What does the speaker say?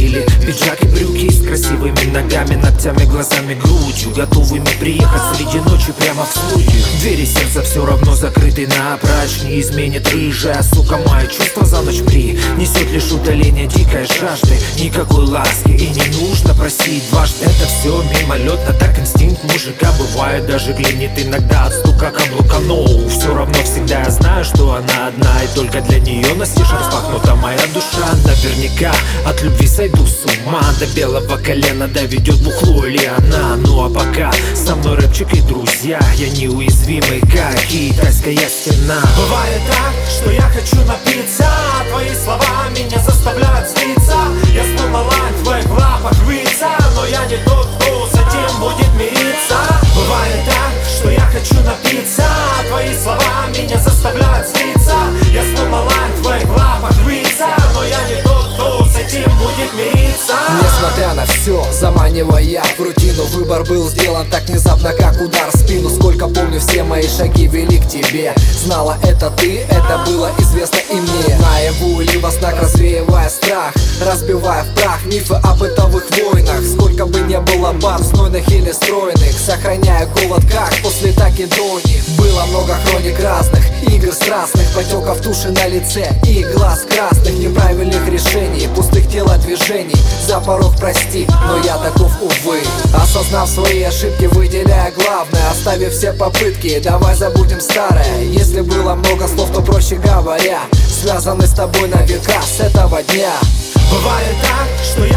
или пиджак и брюки с красивыми ногами, ногтями, глазами, грудью, готовыми приехать среди ночи прямо в студию. Двери сердца все равно закрыты напрочь, не изменит рыжая сука мои чувства за ночь принесет лишь утоление дикой жажды. Никакой ласки и не нужно просить дважды. Это все мимолетно, так инстинкт мужика бывает. Даже клинит иногда от стука каблука, но все равно всегда я знаю, что она одна, и только для нее настежь распахнута моя душа. Наверняка от любви сойду с ума, до белого колена доведет бухло или она. Ну а пока со мной рэпчик и друзья, я неуязвимый, как китайская стена. Бывает так, что я хочу напиться, твои слова меня заставляют злиться. Я словно лань в твоих лапах рвется, но я не тот, кто с этим будет мириться. Бывает так, что я хочу напиться, твои слова меня заставляют злиться. Я словно лань в твоих лапах рвется, но я не тот, кто с этим будет мириться. Несмотря на все, заманивая в рутину, выбор был сделан так внезапно, как удар в спину. Сколько помню, все мои шаги вели к тебе. Знала это ты, это было известно и мне. Наяву или во снах, развеивая страх, разбивая в прах мифы о бытовых войнах. Сколько бы не было баб, знойных или стройных, сохраняя голод, как после так и до них. Было много хроник разных, игр страстных, потеков туши на лице и глаз красных, неправильных решений, пустых телодвижений. За порог прости, но я таков, увы. Осознав свои ошибки, выделяя главное, оставив все попытки, давай забудем старое. Если было много слов, то проще говоря, связаны с тобой на века с этого дня. Бывает так, что